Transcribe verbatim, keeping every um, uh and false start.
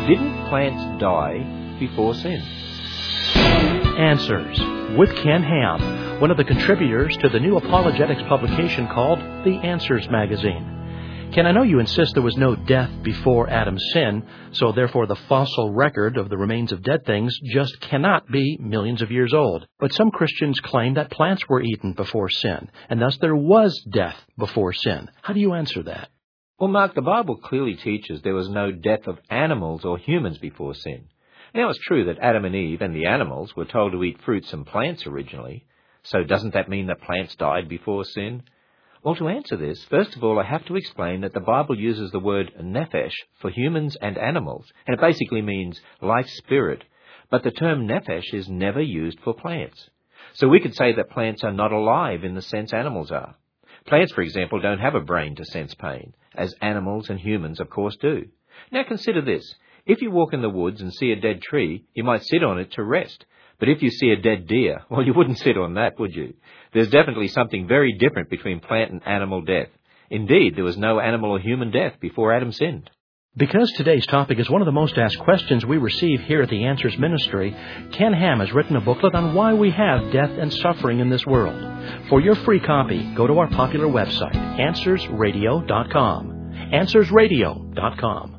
Didn't plants die before sin? Answers with Ken Ham, one of the contributors to the new apologetics publication called The Answers magazine. Ken, I know you insist there was no death before Adam's sin, so therefore the fossil record of the remains of dead things just cannot be millions of years old. But some Christians claim that plants were eaten before sin, and thus there was death before sin. How do you answer that? Well, Mark, the Bible clearly teaches there was no death of animals or humans before sin. Now, it's true that Adam and Eve and the animals were told to eat fruits and plants originally. So doesn't that mean that plants died before sin? Well, to answer this, first of all, I have to explain that the Bible uses the word nephesh for humans and animals, and it basically means life spirit. But the term nephesh is never used for plants. So we could say that plants are not alive in the sense animals are. Plants, for example, don't have a brain to sense pain, as animals and humans, of course, do. Now consider this. If you walk in the woods and see a dead tree, you might sit on it to rest. But if you see a dead deer, well, you wouldn't sit on that, would you? There's definitely something very different between plant and animal death. Indeed, there was no animal or human death before Adam sinned. Because today's topic is one of the most asked questions we receive here at the Answers Ministry, Ken Ham has written a booklet on why we have death and suffering in this world. For your free copy, go to our popular website, answers radio dot com. answers radio dot com.